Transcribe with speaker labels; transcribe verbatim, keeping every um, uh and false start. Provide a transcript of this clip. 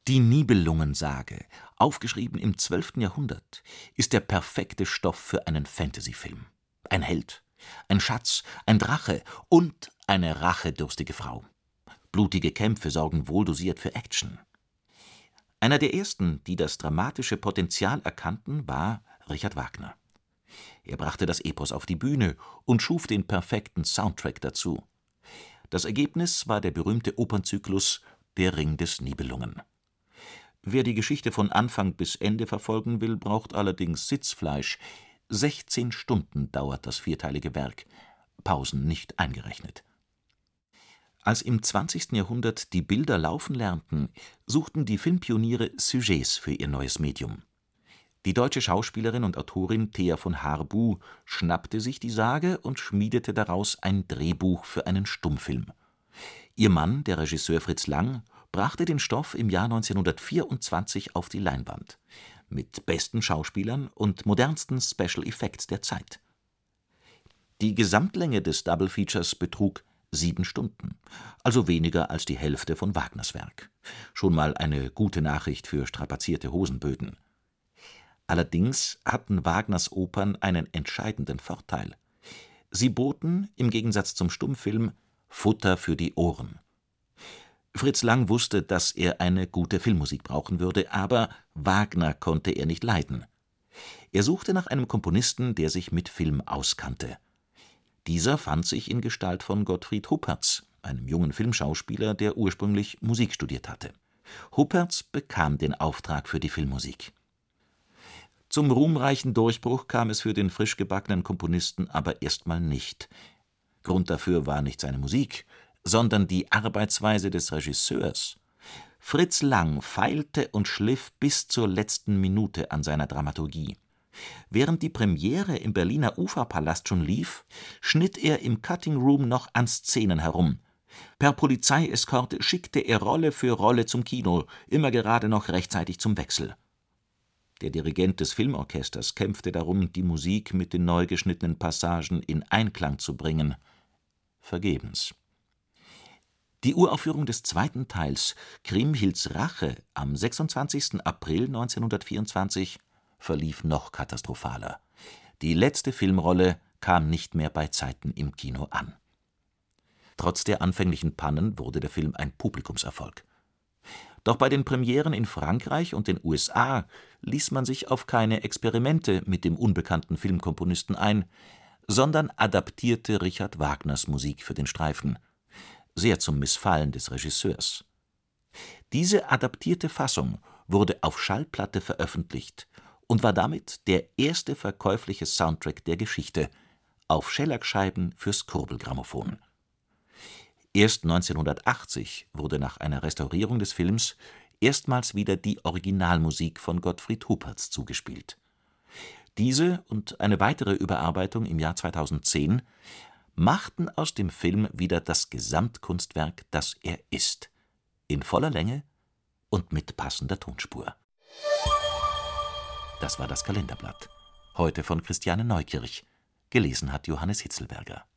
Speaker 1: Die Nibelungensage, aufgeschrieben im zwölften Jahrhundert, ist der perfekte Stoff für einen Fantasyfilm. Ein Held, ein Schatz, ein Drache und eine rachedurstige Frau. Blutige Kämpfe sorgen wohldosiert für Action. Einer der ersten, die das dramatische Potenzial erkannten, war Richard Wagner. Er brachte das Epos auf die Bühne und schuf den perfekten Soundtrack dazu. Das Ergebnis war der berühmte Opernzyklus Der Ring des Nibelungen. Wer die Geschichte von Anfang bis Ende verfolgen will, braucht allerdings Sitzfleisch. sechzehn Stunden dauert das vierteilige Werk, Pausen nicht eingerechnet. Als im zwanzigsten Jahrhundert die Bilder laufen lernten, suchten die Filmpioniere Sujets für ihr neues Medium. Die deutsche Schauspielerin und Autorin Thea von Harbou schnappte sich die Sage und schmiedete daraus ein Drehbuch für einen Stummfilm. Ihr Mann, der Regisseur Fritz Lang, brachte den Stoff im Jahr neunzehnhundertvierundzwanzig auf die Leinwand, mit besten Schauspielern und modernsten Special Effects der Zeit. Die Gesamtlänge des Double Features betrug sieben Stunden, also weniger als die Hälfte von Wagners Werk. Schon mal eine gute Nachricht für strapazierte Hosenböden. Allerdings hatten Wagners Opern einen entscheidenden Vorteil. Sie boten, im Gegensatz zum Stummfilm, Futter für die Ohren. Fritz Lang wusste, dass er eine gute Filmmusik brauchen würde, aber Wagner konnte er nicht leiden. Er suchte nach einem Komponisten, der sich mit Film auskannte. Dieser fand sich in Gestalt von Gottfried Huppertz, einem jungen Filmschauspieler, der ursprünglich Musik studiert hatte. Huppertz bekam den Auftrag für die Filmmusik. Zum ruhmreichen Durchbruch kam es für den frisch gebackenen Komponisten aber erstmal nicht. Grund dafür war nicht seine Musik, sondern die Arbeitsweise des Regisseurs. Fritz Lang feilte und schliff bis zur letzten Minute an seiner Dramaturgie. Während die Premiere im Berliner Uferpalast schon lief, schnitt er im Cutting Room noch an Szenen herum. Per Polizeieskorte schickte er Rolle für Rolle zum Kino, immer gerade noch rechtzeitig zum Wechsel. Der Dirigent des Filmorchesters kämpfte darum, die Musik mit den neu geschnittenen Passagen in Einklang zu bringen. Vergebens. Die Uraufführung des zweiten Teils, Kriemhilds Rache, am sechsundzwanzigsten April neunzehnhundertvierundzwanzig, verlief noch katastrophaler. Die letzte Filmrolle kam nicht mehr bei Zeiten im Kino an. Trotz der anfänglichen Pannen wurde der Film ein Publikumserfolg. Doch bei den Premieren in Frankreich und den U S A ließ man sich auf keine Experimente mit dem unbekannten Filmkomponisten ein, sondern adaptierte Richard Wagners Musik für den Streifen, sehr zum Missfallen des Regisseurs. Diese adaptierte Fassung wurde auf Schallplatte veröffentlicht und war damit der erste verkäufliche Soundtrack der Geschichte, auf Schellackscheiben fürs Kurbelgrammophon. Erst neunzehnhundertachtzig wurde nach einer Restaurierung des Films erstmals wieder die Originalmusik von Gottfried Huppertz zugespielt. Diese und eine weitere Überarbeitung im Jahr zweitausendzehn machten aus dem Film wieder das Gesamtkunstwerk, das er ist, in voller Länge und mit passender Tonspur. Das war das Kalenderblatt. Heute von Christiane Neukirch. Gelesen hat Johannes Hitzelberger.